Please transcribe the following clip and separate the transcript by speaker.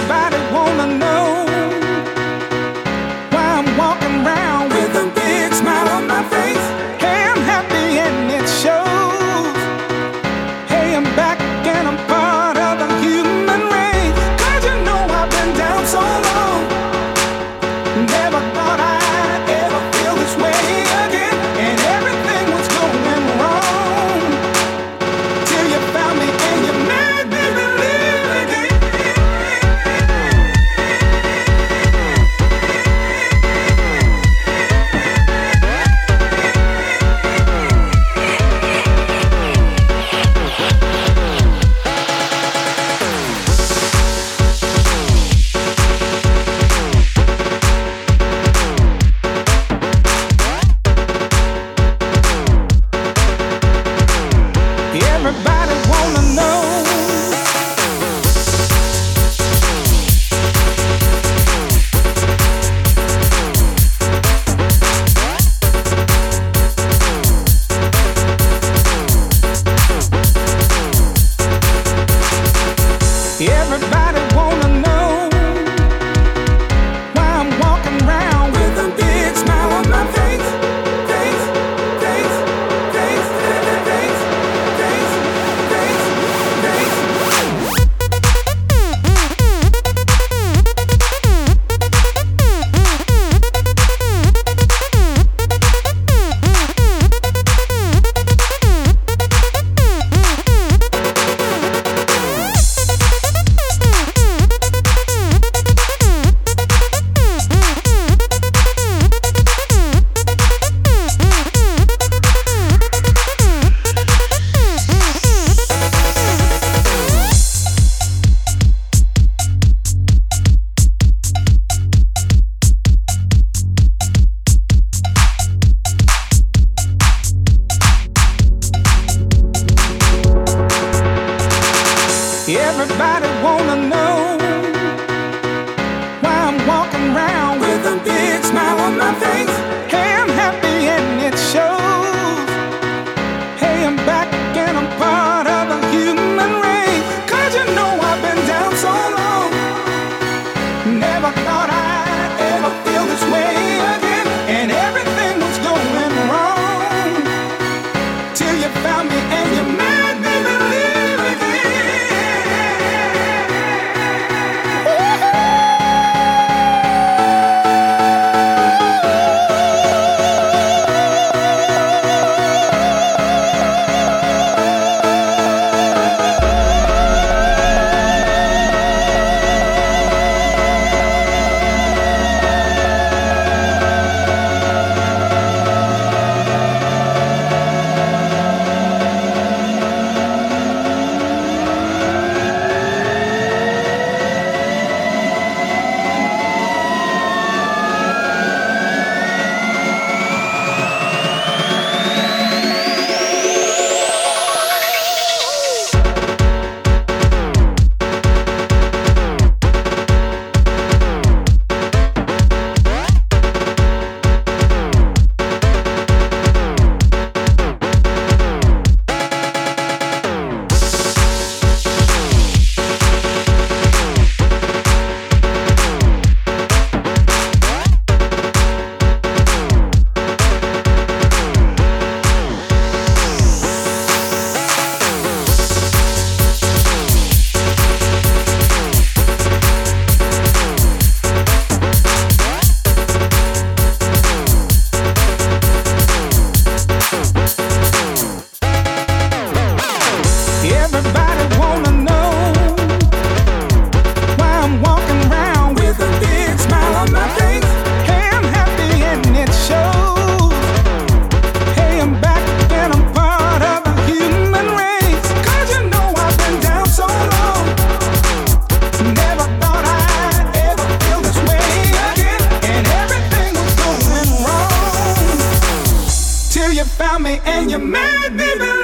Speaker 1: Everybody wanna know why I'm walking around with a big smile on my face. Hey, I'm happy and it shows. Hey, I'm back and I'm part of the human race. 'Cause you know I've been down so long. Never thought I'd ever feel this way again. And everything was going wrong till you found me and you made me believe again. Everybody wanna know Everybody wanna know why I'm walking around with a big smile on my face. Face, face, face, face, face, face, face. Everybody wanna know why I'm walking around with a big smile on my face. Hey, I'm happy and it shows. Hey, I'm back and I'm part of the human race. 'Cause you know I've been down so long. Never thought I'd ever feel this way again. And everything was going wrong till you found me and you made me believe again. Everybody wanna know why I'm walking around with a big smile on my face. Hey, I'm happy and it shows. Hey, I'm back and I'm part of the human race. 'Cause you know I've been down so long. Never thought I'd ever feel this way again. And everything was going wrong till you found me and you made me believe.